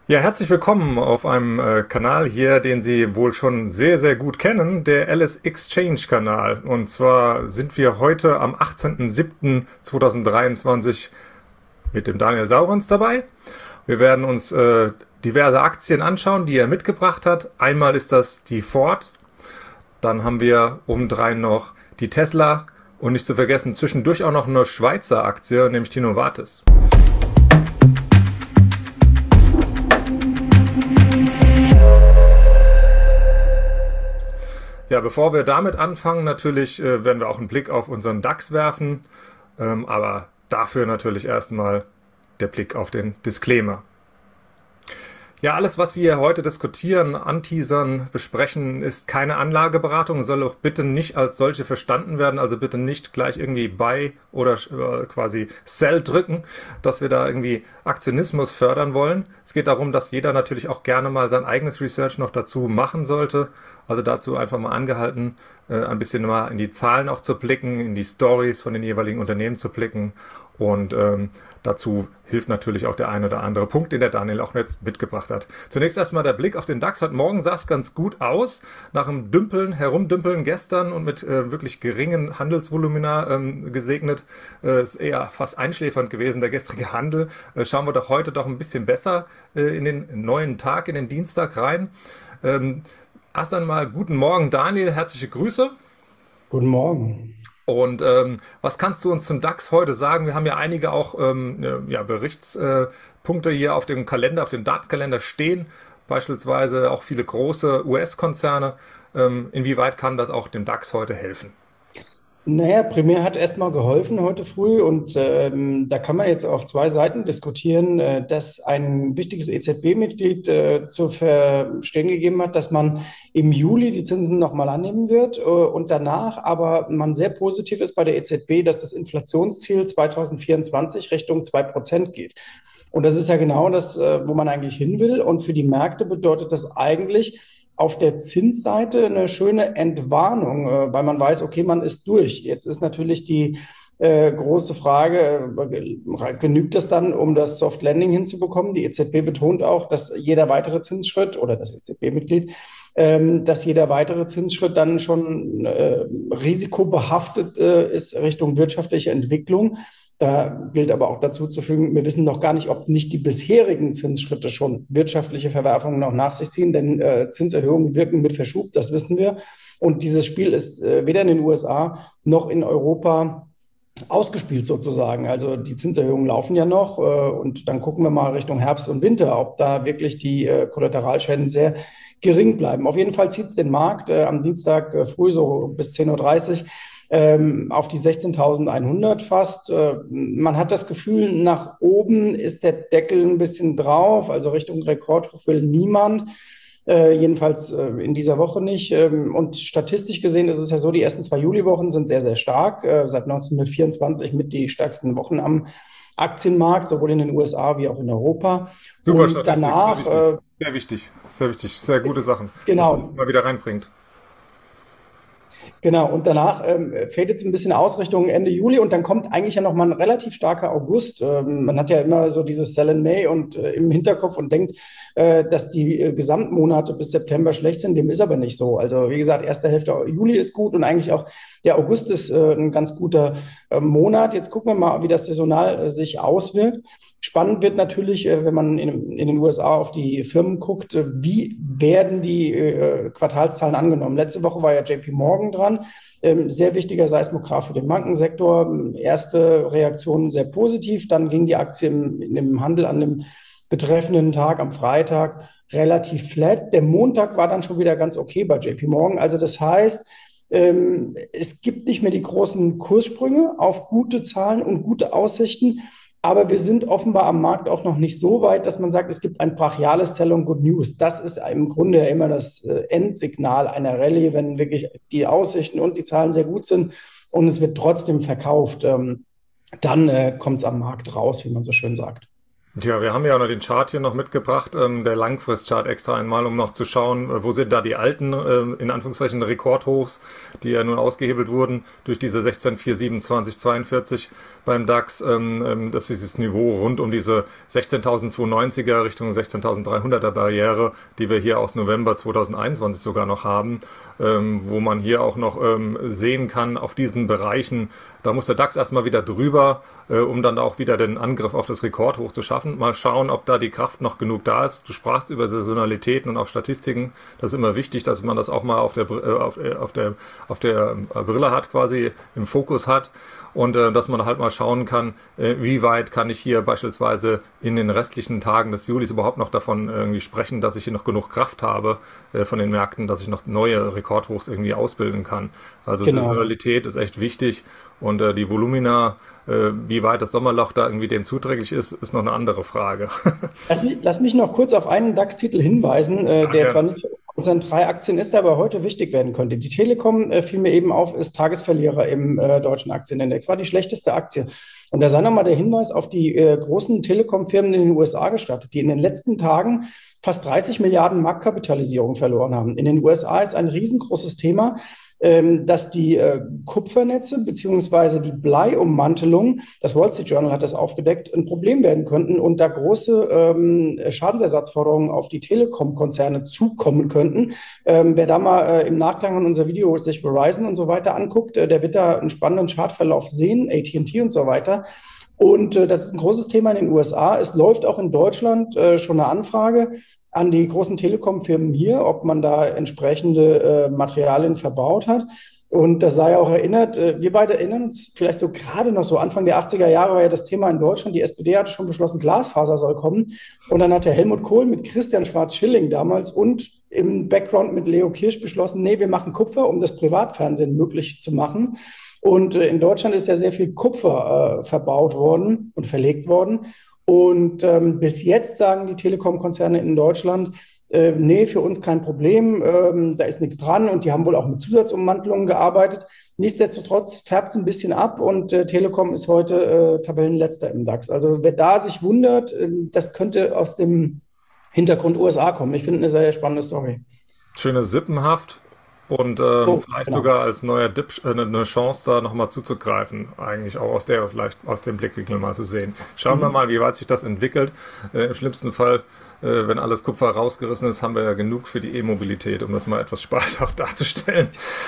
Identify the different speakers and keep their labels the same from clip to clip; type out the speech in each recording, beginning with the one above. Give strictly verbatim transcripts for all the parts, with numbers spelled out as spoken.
Speaker 1: Ja, herzlich willkommen auf einem äh, Kanal hier, den Sie wohl schon sehr, sehr gut kennen, der Alice Exchange Kanal. Und zwar sind wir heute am achtzehnten siebten zweitausenddreiundzwanzig mit dem Daniel Saurons dabei. Wir werden uns äh, diverse Aktien anschauen, die er mitgebracht hat. Einmal ist das die Ford, dann haben wir obendrein noch die Tesla und nicht zu vergessen zwischendurch auch noch eine Schweizer Aktie, nämlich die Novartis. Ja, bevor wir damit anfangen, natürlich äh, werden wir auch einen Blick auf unseren DAX werfen, ähm, aber dafür natürlich erstmal der Blick auf den Disclaimer. Ja, alles, was wir heute diskutieren, anteasern, besprechen, ist keine Anlageberatung, soll auch bitte nicht als solche verstanden werden, also bitte nicht gleich irgendwie Buy oder äh, quasi Sell drücken, dass wir da irgendwie Aktionismus fördern wollen. Es geht darum, dass jeder natürlich auch gerne mal sein eigenes Research noch dazu machen sollte. Also dazu einfach mal angehalten, äh, ein bisschen mal in die Zahlen auch zu blicken, in die Stories von den jeweiligen Unternehmen zu blicken und ähm, dazu hilft natürlich auch der ein oder andere Punkt, den der Daniel auch jetzt mitgebracht hat. Zunächst erstmal der Blick auf den DAX. Heute Morgen sah es ganz gut aus. Nach dem Dümpeln, Herumdümpeln gestern und mit äh, wirklich geringen Handelsvolumina ähm, gesegnet, äh, ist eher fast einschläfernd gewesen, der gestrige Handel. Äh, schauen wir doch heute doch ein bisschen besser äh, in den neuen Tag, in den Dienstag rein. Ähm, erst einmal guten Morgen, Daniel. Herzliche Grüße.
Speaker 2: Guten Morgen.
Speaker 1: Und ähm, was kannst du uns zum DAX heute sagen? Wir haben ja einige auch ähm, ja, Berichtspunkte äh, hier auf dem Kalender, auf dem Datenkalender stehen, beispielsweise auch viele große U S-Konzerne. Ähm, inwieweit kann das auch dem DAX heute helfen?
Speaker 2: Naja, Primär hat erstmal geholfen heute früh und ähm, da kann man jetzt auf zwei Seiten diskutieren, äh, dass ein wichtiges E Z B-Mitglied äh, zu verstehen gegeben hat, dass man im Juli die Zinsen nochmal annehmen wird äh, und danach aber man sehr positiv ist bei der E Z B, dass das Inflationsziel zweitausendvierundzwanzig Richtung zwei Prozent geht. Und das ist ja genau das, äh, wo man eigentlich hin will. Und für die Märkte bedeutet das eigentlich auf der Zinsseite eine schöne Entwarnung, äh, weil man weiß, okay, man ist durch. Jetzt ist natürlich die äh, große Frage, äh, genügt das dann, um das Soft Landing hinzubekommen? Die E Z B betont auch, dass jeder weitere Zinsschritt oder das E Z B-Mitglied, ähm, dass jeder weitere Zinsschritt dann schon äh, risikobehaftet äh, ist Richtung wirtschaftliche Entwicklung. Da gilt aber auch dazu zu fügen, wir wissen noch gar nicht, ob nicht die bisherigen Zinsschritte schon wirtschaftliche Verwerfungen noch nach sich ziehen, denn äh, Zinserhöhungen wirken mit Verschub, das wissen wir. Und dieses Spiel ist äh, weder in den U S A noch in Europa ausgespielt sozusagen. Also die Zinserhöhungen laufen ja noch äh, und dann gucken wir mal Richtung Herbst und Winter, ob da wirklich die äh, Kollateralschäden sehr gering bleiben. Auf jeden Fall zieht es den Markt äh, am Dienstag äh, früh so bis zehn Uhr dreißig ähm, auf die sechzehntausendeinhundert fast. Äh, man hat das Gefühl, nach oben ist der Deckel ein bisschen drauf, also Richtung Rekordhoch will niemand. Äh, jedenfalls äh, in dieser Woche nicht. Ähm, und statistisch gesehen ist es ja so, die ersten zwei Juliwochen sind sehr, sehr stark. Äh, seit neunzehnhundertvierundzwanzig mit die stärksten Wochen am Aktienmarkt, sowohl in den U S A wie auch in Europa.
Speaker 1: Super
Speaker 2: Und
Speaker 1: Statistik, sehr
Speaker 2: danach,
Speaker 1: wichtig.
Speaker 2: äh,
Speaker 1: Sehr wichtig, sehr wichtig. Sehr gute Sachen, dass man das
Speaker 2: genau,
Speaker 1: immer wieder reinbringt.
Speaker 2: Genau, und danach ähm, fadet es ein bisschen aus Richtung Ende Juli und dann kommt eigentlich ja noch mal ein relativ starker August. Ähm, man hat ja immer so dieses Sell in May und äh, im Hinterkopf und denkt, äh, dass die äh, Gesamtmonate bis September schlecht sind. Dem ist aber nicht so. Also wie gesagt, erste Hälfte Juli ist gut und eigentlich auch der August ist äh, ein ganz guter äh, Monat. Jetzt gucken wir mal, wie das saisonal äh, sich auswirkt. Spannend wird natürlich, äh, wenn man in, in den U S A auf die Firmen guckt, äh, wie werden die äh, Quartalszahlen angenommen. Letzte Woche war ja J P Morgan dran, ähm, sehr wichtiger Seismograph für den Bankensektor. Erste Reaktion sehr positiv, dann ging die Aktie im, im Handel an dem betreffenden Tag am Freitag relativ flat. Der Montag war dann schon wieder ganz okay bei J P Morgan. Also das heißt, ähm, es gibt nicht mehr die großen Kurssprünge auf gute Zahlen und gute Aussichten. Aber wir sind offenbar am Markt auch noch nicht so weit, dass man sagt, es gibt ein brachiales Sell on Good News. Das ist im Grunde ja immer das äh, Endsignal einer Rallye, wenn wirklich die Aussichten und die Zahlen sehr gut sind und es wird trotzdem verkauft. Ähm, dann äh, kommt es am Markt raus, wie man so schön sagt.
Speaker 1: Ja, wir haben ja noch den Chart hier noch mitgebracht, ähm, der Langfristchart extra einmal, um noch zu schauen, äh, wo sind da die alten, ähm, in Anführungszeichen, Rekordhochs, die ja nun ausgehebelt wurden durch diese sechzehn Komma vier siebenundzwanzig zweiundvierzig beim DAX. Ähm, ähm, das ist dieses Niveau rund um diese sechzehntausendzweihundertneunziger Richtung sechzehntausenddreihunderter Barriere, die wir hier aus November zweitausendeinundzwanzig sogar noch haben, ähm, wo man hier auch noch ähm, sehen kann, auf diesen Bereichen, da muss der DAX erstmal wieder drüber, äh, um dann auch wieder den Angriff auf das Rekordhoch zu schaffen. Mal schauen, ob da die Kraft noch genug da ist. Du sprachst über Saisonalitäten und auch Statistiken. Das ist immer wichtig, dass man das auch mal auf der, äh, auf, äh, auf der, auf der Brille hat, quasi im Fokus hat. Und äh, dass man halt mal schauen kann, äh, wie weit kann ich hier beispielsweise in den restlichen Tagen des Julis überhaupt noch davon irgendwie sprechen, dass ich hier noch genug Kraft habe äh, von den Märkten, dass ich noch neue Rekordhochs irgendwie ausbilden kann. Also
Speaker 2: Genau.
Speaker 1: Saisonalität ist echt wichtig. Und äh, die Volumina, äh, wie weit das Sommerloch da irgendwie dem zuträglich ist, ist noch eine andere Frage.
Speaker 2: Lass mich, lass mich noch kurz auf einen DAX-Titel hinweisen, äh, der
Speaker 1: Danke.
Speaker 2: zwar nicht unter unseren drei Aktien ist, der aber heute wichtig werden könnte. Die Telekom, äh, fiel mir eben auf, ist Tagesverlierer im äh, deutschen Aktienindex, war die schlechteste Aktie. Und da sei nochmal der Hinweis auf die äh, großen Telekom-Firmen in den U S A gestattet, die in den letzten Tagen fast dreißig Milliarden Marktkapitalisierung verloren haben. In den U S A ist ein riesengroßes Thema, ähm, dass die äh, Kupfernetze beziehungsweise die Bleiummantelung, das Wall Street Journal hat das aufgedeckt, ein Problem werden könnten und da große ähm, Schadensersatzforderungen auf die Telekom-Konzerne zukommen könnten. Ähm, wer da mal äh, im Nachgang an unser Video sich Verizon und so weiter anguckt, äh, der wird da einen spannenden Chartverlauf sehen, A T und T und so weiter. Und äh, das ist ein großes Thema in den U S A. Es läuft auch in Deutschland äh, schon eine Anfrage an die großen Telekom-Firmen hier, ob man da entsprechende äh, Materialien verbaut hat. Und da sei auch erinnert, äh, wir beide erinnern uns vielleicht so gerade noch so, Anfang der achtziger Jahre war ja das Thema in Deutschland, die S P D hat schon beschlossen, Glasfaser soll kommen. Und dann hat der Helmut Kohl mit Christian Schwarz-Schilling damals und im Background mit Leo Kirsch beschlossen, nee, wir machen Kupfer, um das Privatfernsehen möglich zu machen. Und äh, in Deutschland ist ja sehr viel Kupfer äh, verbaut worden und verlegt worden. Und ähm, bis jetzt sagen die Telekom-Konzerne in Deutschland, äh, nee, für uns kein Problem, ähm, da ist nichts dran und die haben wohl auch mit Zusatzummantelungen gearbeitet. Nichtsdestotrotz färbt es ein bisschen ab und äh, Telekom ist heute äh, Tabellenletzter im DAX. Also wer da sich wundert, äh, das könnte aus dem Hintergrund U S A kommen. Ich finde eine sehr spannende Story.
Speaker 1: Schöne Sippenhaft und ähm,
Speaker 2: So,
Speaker 1: vielleicht
Speaker 2: genau.
Speaker 1: sogar als neuer Dip äh, eine Chance, da nochmal zuzugreifen. Eigentlich auch aus der, vielleicht aus dem Blickwinkel mal zu sehen. Schauen wir
Speaker 2: Mhm.
Speaker 1: mal, wie weit sich das entwickelt. Äh, im schlimmsten Fall, äh, wenn alles Kupfer rausgerissen ist, haben wir ja genug für die E-Mobilität, um das mal etwas spaßhaft darzustellen.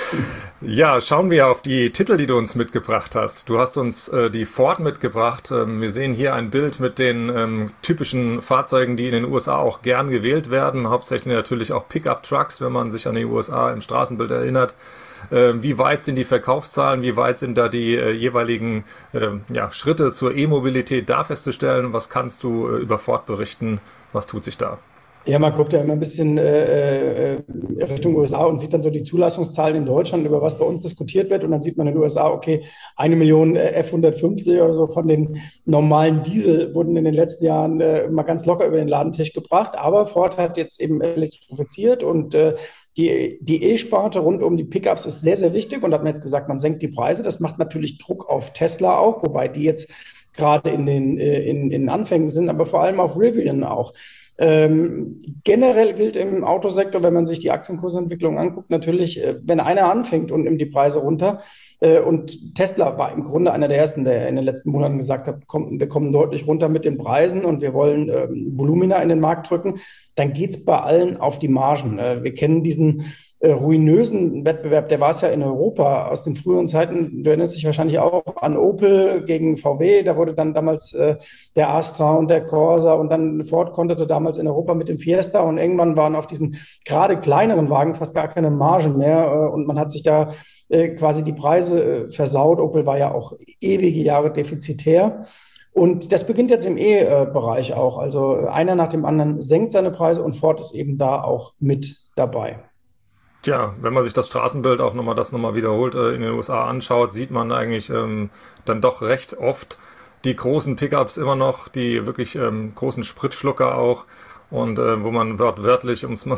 Speaker 1: Ja, schauen wir auf die Titel, die du uns mitgebracht hast. Du hast uns äh, die Ford mitgebracht. Ähm, wir sehen hier ein Bild mit den ähm, typischen Fahrzeugen, die in den U S A auch gern gewählt werden. Hauptsächlich natürlich auch Pickup-Trucks, wenn man sich an die U S A im Straßenbild erinnert. Ähm, wie weit sind die Verkaufszahlen? Wie weit sind da die äh, jeweiligen äh, ja, Schritte zur E-Mobilität da festzustellen? Was kannst du äh, über Ford berichten? Was tut sich da?
Speaker 2: Ja, man guckt ja immer ein bisschen äh, äh, Richtung U S A und sieht dann so die Zulassungszahlen in Deutschland, über was bei uns diskutiert wird. Und dann sieht man in den U S A, okay, eine Million äh, F hundertfünfzig oder so von den normalen Diesel wurden in den letzten Jahren äh, mal ganz locker über den Ladentisch gebracht. Aber Ford hat jetzt eben elektrifiziert und äh, die, die E-Sparte rund um die Pickups ist sehr, sehr wichtig. Und hat man jetzt gesagt, man senkt die Preise. Das macht natürlich Druck auf Tesla auch, wobei die jetzt gerade in den äh, in, in Anfängen sind, aber vor allem auf Rivian auch. Ähm, generell gilt im Autosektor, wenn man sich die Aktienkursentwicklung anguckt, natürlich, äh, wenn einer anfängt und nimmt die Preise runter, äh, und Tesla war im Grunde einer der ersten, der in den letzten Monaten gesagt hat, komm, wir kommen deutlich runter mit den Preisen und wir wollen ähm, Volumina in den Markt drücken, dann geht es bei allen auf die Margen. Äh, wir kennen diesen äh, ruinösen Wettbewerb, der war es ja in Europa aus den früheren Zeiten. Du erinnerst dich wahrscheinlich auch an Opel gegen V W. Da wurde dann damals äh, der Astra und der Corsa und dann Ford konterte damals in Europa mit dem Fiesta und irgendwann waren auf diesen gerade kleineren Wagen fast gar keine Margen mehr äh, und man hat sich da äh, quasi die Preise äh, versaut. Opel war ja auch ewige Jahre defizitär. Und das beginnt jetzt im E-Bereich auch. Also einer nach dem anderen senkt seine Preise und Ford ist eben da auch mit dabei.
Speaker 1: Tja, wenn man sich das Straßenbild auch nochmal, das nochmal wiederholt äh, in den U S A anschaut, sieht man eigentlich ähm, dann doch recht oft die großen Pickups immer noch, die wirklich ähm, großen Spritschlucker auch und äh, wo man wörtlich, um es mal so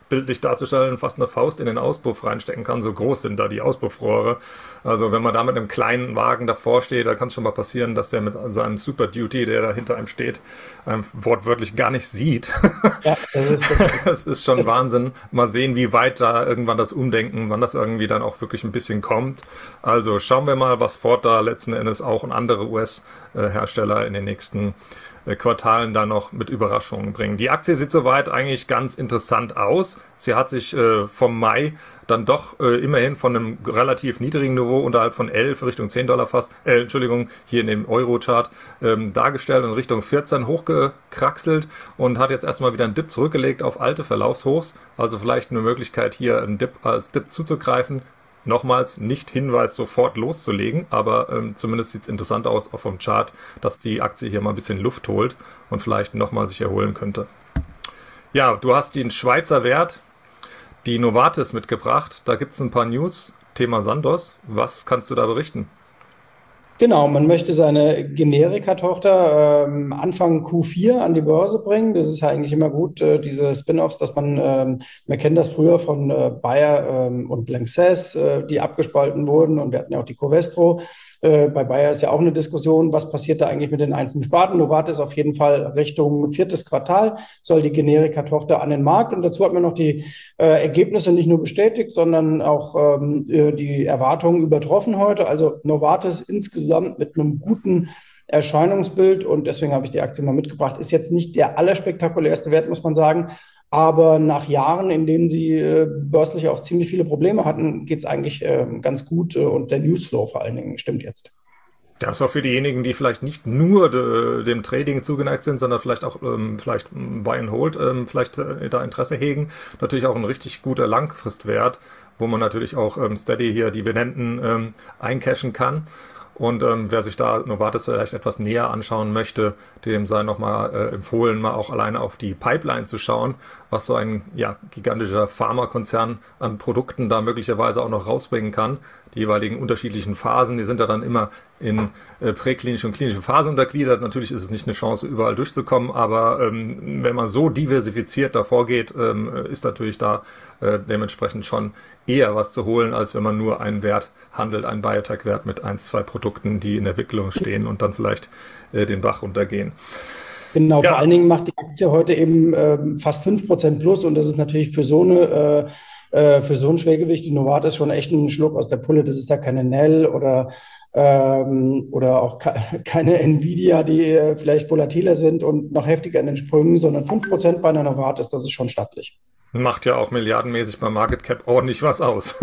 Speaker 1: bildlich darzustellen, fast eine Faust in den Auspuff reinstecken kann. So groß sind da die Auspuffrohre. Also wenn man da mit einem kleinen Wagen davor steht, da kann es schon mal passieren, dass der mit seinem Super Duty, der da hinter einem steht, einem wortwörtlich gar nicht sieht. Ja, das ist, das ist schon das Wahnsinn. Mal sehen, wie weit da irgendwann das Umdenken, wann das irgendwie dann auch wirklich ein bisschen kommt. Also schauen wir mal, was Ford da letzten Endes auch und andere U S-Hersteller in den nächsten Quartalen da noch mit Überraschungen bringen. Die Aktie sieht soweit eigentlich ganz interessant aus. Sie hat sich äh, vom Mai dann doch äh, immerhin von einem relativ niedrigen Niveau unterhalb von elf Richtung zehn Dollar fast, äh, Entschuldigung, hier in dem Euro-Chart ähm, dargestellt und Richtung vierzehn hochgekraxelt und hat jetzt erstmal wieder einen Dip zurückgelegt auf alte Verlaufshochs. Also vielleicht eine Möglichkeit hier einen Dip als Dip zuzugreifen. Nochmals nicht Hinweis, sofort loszulegen, aber ähm, zumindest sieht es interessant aus, auch vom Chart, dass die Aktie hier mal ein bisschen Luft holt und vielleicht nochmal sich erholen könnte. Ja, du hast den Schweizer Wert, die Novartis mitgebracht. Da gibt es ein paar News, Thema Sandoz. Was kannst du da berichten?
Speaker 2: Genau, man möchte seine Generika-Tochter ähm, Anfang Q vier an die Börse bringen. Das ist ja eigentlich immer gut, äh, diese Spin-offs, dass man, ähm, man kennt das früher von äh, Bayer ähm, und Lanxess, äh, die abgespalten wurden, und wir hatten ja auch die Covestro. Äh, bei Bayer ist ja auch eine Diskussion, was passiert da eigentlich mit den einzelnen Sparten. Novartis auf jeden Fall Richtung viertes Quartal soll die Generika-Tochter an den Markt, und dazu hat man noch die äh, Ergebnisse nicht nur bestätigt, sondern auch ähm, die Erwartungen übertroffen heute. Also Novartis insgesamt mit einem guten Erscheinungsbild, und deswegen habe ich die Aktie mal mitgebracht. Ist jetzt nicht der allerspektakulärste Wert, muss man sagen, aber nach Jahren, in denen sie äh, börslich auch ziemlich viele Probleme hatten, geht es eigentlich äh, ganz gut, äh, und der Newsflow vor allen Dingen stimmt jetzt.
Speaker 1: Das war für diejenigen, die vielleicht nicht nur de, dem Trading zugeneigt sind, sondern vielleicht auch ähm, vielleicht Buy and Hold, ähm, vielleicht äh, da Interesse hegen, natürlich auch ein richtig guter Langfristwert, wo man natürlich auch ähm, steady hier Dividenden ähm, eincashen kann. Und ähm, wer sich da Novartis vielleicht etwas näher anschauen möchte, dem sei nochmal äh, empfohlen, mal auch alleine auf die Pipeline zu schauen, was so ein ja, gigantischer Pharmakonzern an Produkten da möglicherweise auch noch rausbringen kann. Die jeweiligen unterschiedlichen Phasen, die sind ja dann immer in äh, präklinische und klinische Phasen untergliedert. Natürlich ist es nicht eine Chance, überall durchzukommen, aber ähm, wenn man so diversifiziert davor geht, ähm, ist natürlich da äh, dementsprechend schon eher was zu holen, als wenn man nur einen Wert handelt, einen Biotech-Wert mit ein, zwei Produkten, die in der Entwicklung stehen und dann vielleicht äh, den Bach runtergehen.
Speaker 2: Genau, ja. Vor allen Dingen macht die Aktie heute eben äh, fast fünf Prozent plus, und das ist natürlich für so eine äh, für so ein Schwergewicht, die Novartis, schon echt ein Schluck aus der Pulle. Das ist ja keine Nell oder, ähm, oder auch keine Nvidia, die äh, vielleicht volatiler sind und noch heftiger in den Sprüngen, sondern fünf Prozent bei einer Novartis, das ist schon stattlich.
Speaker 1: Macht ja auch milliardenmäßig beim Market Cap ordentlich was aus.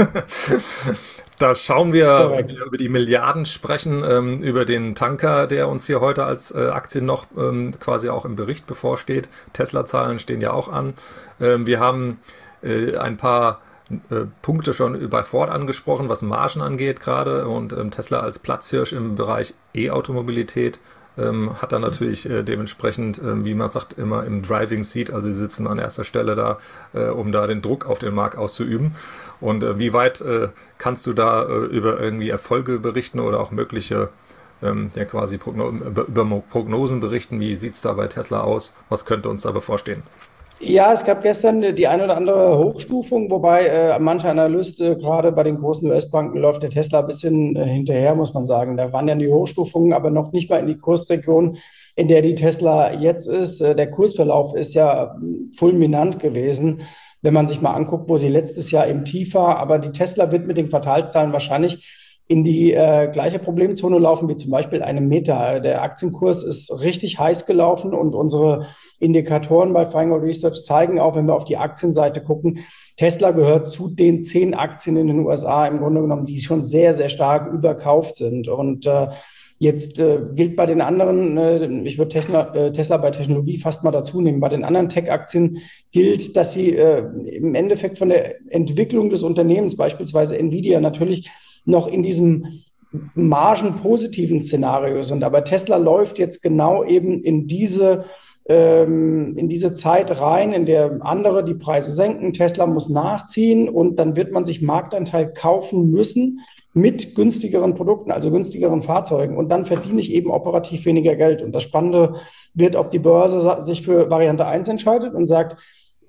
Speaker 1: Da schauen wir, wenn wir über die Milliarden sprechen, ähm, über den Tanker, der uns hier heute als äh, Aktie noch ähm, quasi auch im Bericht bevorsteht. Tesla-Zahlen stehen ja auch an. Ähm, wir haben äh, ein paar äh, Punkte schon bei Ford angesprochen, was Margen angeht gerade, und ähm, Tesla als Platzhirsch im Bereich E-Automobilität. Ähm, hat dann natürlich äh, dementsprechend, äh, wie man sagt, immer im Driving Seat, also sie sitzen an erster Stelle da, äh, um da den Druck auf den Markt auszuüben. Und äh, wie weit äh, kannst du da äh, über irgendwie Erfolge berichten oder auch mögliche, ähm, ja quasi Progno über, über Prognosen berichten? Wie sieht es da bei Tesla aus? Was könnte uns da bevorstehen?
Speaker 2: Ja, es gab gestern die eine oder andere Hochstufung, wobei äh, mancher Analyst, äh, gerade bei den großen U S-Banken, läuft der Tesla ein bisschen äh, hinterher, muss man sagen. Da waren ja die Hochstufungen, aber noch nicht mal in die Kursregion, in der die Tesla jetzt ist. Äh, der Kursverlauf ist ja fulminant gewesen, wenn man sich mal anguckt, wo sie letztes Jahr im Tief war. Aber die Tesla wird mit den Quartalszahlen wahrscheinlich in die äh, gleiche Problemzone laufen wie zum Beispiel eine Meta. Der Aktienkurs ist richtig heiß gelaufen, und unsere Indikatoren bei Feingold Research zeigen auch, wenn wir auf die Aktienseite gucken, Tesla gehört zu den zehn Aktien in den U S A im Grunde genommen, die schon sehr, sehr stark überkauft sind. Und äh, jetzt äh, gilt bei den anderen, äh, ich würde äh, Tesla bei Technologie fast mal dazu nehmen, bei den anderen Tech-Aktien gilt, dass sie äh, im Endeffekt von der Entwicklung des Unternehmens, beispielsweise Nvidia, natürlich noch in diesem margenpositiven Szenario sind. Aber Tesla läuft jetzt genau eben in diese, ähm, in diese Zeit rein, in der andere die Preise senken. Tesla muss nachziehen, und dann wird man sich Marktanteil kaufen müssen mit günstigeren Produkten, also günstigeren Fahrzeugen. Und dann verdiene ich eben operativ weniger Geld. Und das Spannende wird, ob die Börse sich für Variante eins entscheidet und sagt,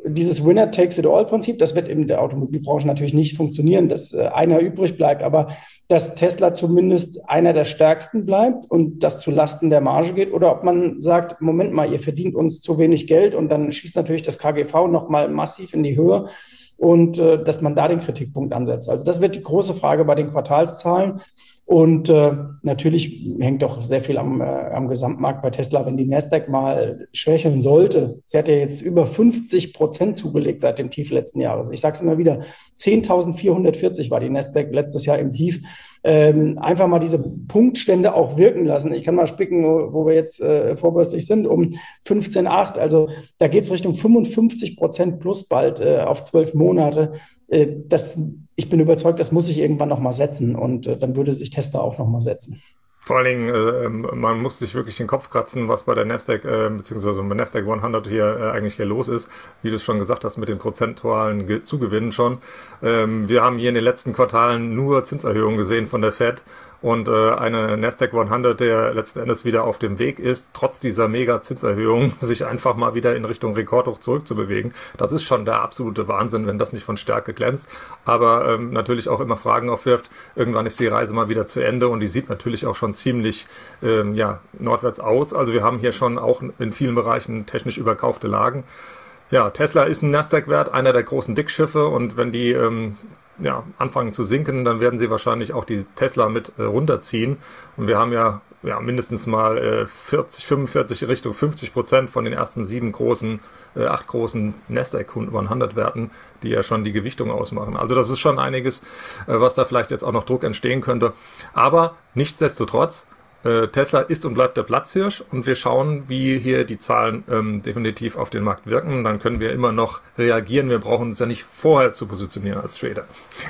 Speaker 2: dieses Winner-takes-it-all-Prinzip, das wird in der Automobilbranche natürlich nicht funktionieren, dass äh, einer übrig bleibt, aber dass Tesla zumindest einer der stärksten bleibt und das zu Lasten der Marge geht, oder ob man sagt, Moment mal, ihr verdient uns zu wenig Geld und dann schießt natürlich das K G V nochmal massiv in die Höhe und äh, dass man da den Kritikpunkt ansetzt. Also das wird die große Frage bei den Quartalszahlen. Und äh, natürlich hängt doch sehr viel am, äh, am Gesamtmarkt bei Tesla, wenn die Nasdaq mal schwächeln sollte. Sie hat ja jetzt über fünfzig Prozent zugelegt seit dem Tief letzten Jahres. Ich sage es immer wieder, zehntausendvierhundertvierzig war die Nasdaq letztes Jahr im Tief. Ähm, einfach mal diese Punktstände auch wirken lassen. Ich kann mal spicken, wo, wo wir jetzt äh, vorbörslich sind, um fünfzehn Komma acht. Also da geht es Richtung fünfundfünfzig Prozent plus bald äh, auf zwölf Monate. Äh, das Ich bin überzeugt, das muss sich irgendwann nochmal setzen und äh, dann würde sich Tesla auch nochmal setzen.
Speaker 1: Vor allen Dingen, äh, ähm, man muss sich wirklich den Kopf kratzen, was bei der Nasdaq, äh, beziehungsweise bei Nasdaq hundert hier äh, eigentlich hier los ist. Wie du es schon gesagt hast, mit den prozentualen Ge- Zugewinnen schon. Ähm, wir haben hier in den letzten Quartalen nur Zinserhöhungen gesehen von der Fed und äh, eine Nasdaq hundert, der letzten Endes wieder auf dem Weg ist, trotz dieser Mega-Zinserhöhung, sich einfach mal wieder in Richtung Rekordhoch zurückzubewegen. Das ist schon der absolute Wahnsinn, wenn das nicht von Stärke glänzt. Aber ähm, natürlich auch immer Fragen aufwirft. Irgendwann ist die Reise mal wieder zu Ende und die sieht natürlich auch schon ziemlich ähm, ja, nordwärts aus. Also wir haben hier schon auch in vielen Bereichen technisch überkaufte Lagen. Ja, Tesla ist ein Nasdaq-Wert, einer der großen Dickschiffe und wenn die ähm, ja, anfangen zu sinken, dann werden sie wahrscheinlich auch die Tesla mit äh, runterziehen. Und wir haben ja, ja mindestens mal äh, vierzig, fünfundvierzig Richtung fünfzig Prozent von den ersten sieben großen, äh, acht großen Nasdaq hundert Werten, die ja schon die Gewichtung ausmachen. Also das ist schon einiges, äh, was da vielleicht jetzt auch noch Druck entstehen könnte. Aber nichtsdestotrotz, Tesla ist und bleibt der Platzhirsch und wir schauen, wie hier die Zahlen ähm, definitiv auf den Markt wirken. Dann können wir immer noch reagieren. Wir brauchen uns ja nicht vorher zu positionieren als Trader.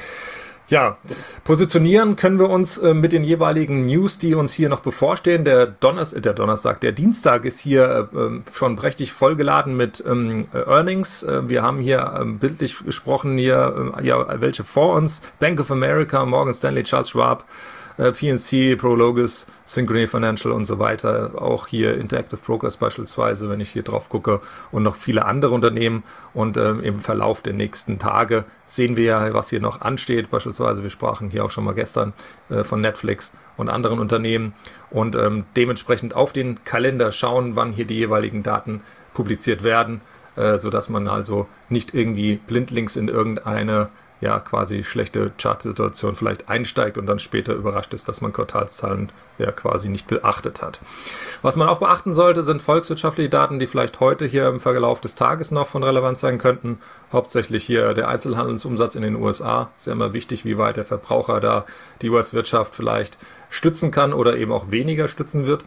Speaker 1: Ja, positionieren können wir uns äh, mit den jeweiligen News, die uns hier noch bevorstehen. Der, Donners äh, der Donnerstag, der Dienstag ist hier äh, schon prächtig vollgeladen mit ähm, Earnings. Äh, wir haben hier äh, bildlich gesprochen hier äh, ja, welche vor uns. Bank of America, Morgan Stanley, Charles Schwab, P N C, Prologis, Synchrony Financial und so weiter. Auch hier Interactive Brokers beispielsweise, wenn ich hier drauf gucke und noch viele andere Unternehmen. Und ähm, im Verlauf der nächsten Tage sehen wir ja, was hier noch ansteht. Beispielsweise, wir sprachen hier auch schon mal gestern äh, von Netflix und anderen Unternehmen und ähm, dementsprechend auf den Kalender schauen, wann hier die jeweiligen Daten publiziert werden, äh, sodass man also nicht irgendwie blindlings in irgendeine ja quasi schlechte Chartsituation vielleicht einsteigt und dann später überrascht ist, dass man Quartalszahlen ja quasi nicht beachtet hat. Was man auch beachten sollte, sind volkswirtschaftliche Daten, die vielleicht heute hier im Verlauf des Tages noch von Relevanz sein könnten. Hauptsächlich hier der Einzelhandelsumsatz in den U S A. Ist ja immer wichtig, wie weit der Verbraucher da die U S-Wirtschaft vielleicht stützen kann oder eben auch weniger stützen wird.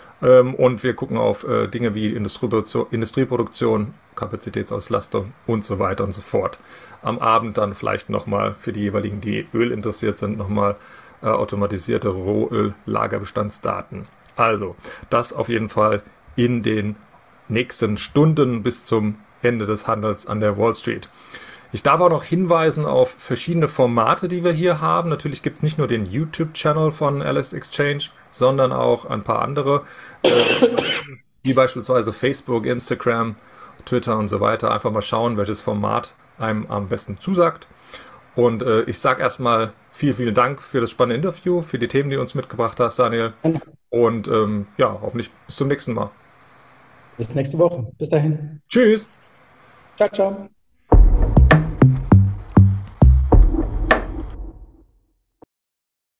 Speaker 1: Und wir gucken auf Dinge wie Industrieproduktion, Industrieproduktion, Kapazitätsauslastung und so weiter und so fort. Am Abend dann vielleicht nochmal für die jeweiligen, die Öl interessiert sind, nochmal äh, automatisierte Rohöl-Lagerbestandsdaten. Also, das auf jeden Fall in den nächsten Stunden bis zum Ende des Handels an der Wall Street. Ich darf auch noch hinweisen auf verschiedene Formate, die wir hier haben. Natürlich gibt es nicht nur den YouTube-Channel von Alice Exchange, sondern auch ein paar andere, äh, wie beispielsweise Facebook, Instagram, Twitter und so weiter. Einfach mal schauen, welches Format einem am besten zusagt. Und äh, ich sage erstmal vielen, vielen Dank für das spannende Interview, für die Themen, die du uns mitgebracht hast, Daniel. Und ähm, ja, hoffentlich bis zum nächsten Mal.
Speaker 2: Bis nächste Woche. Bis dahin.
Speaker 1: Tschüss.
Speaker 2: Ciao, ciao.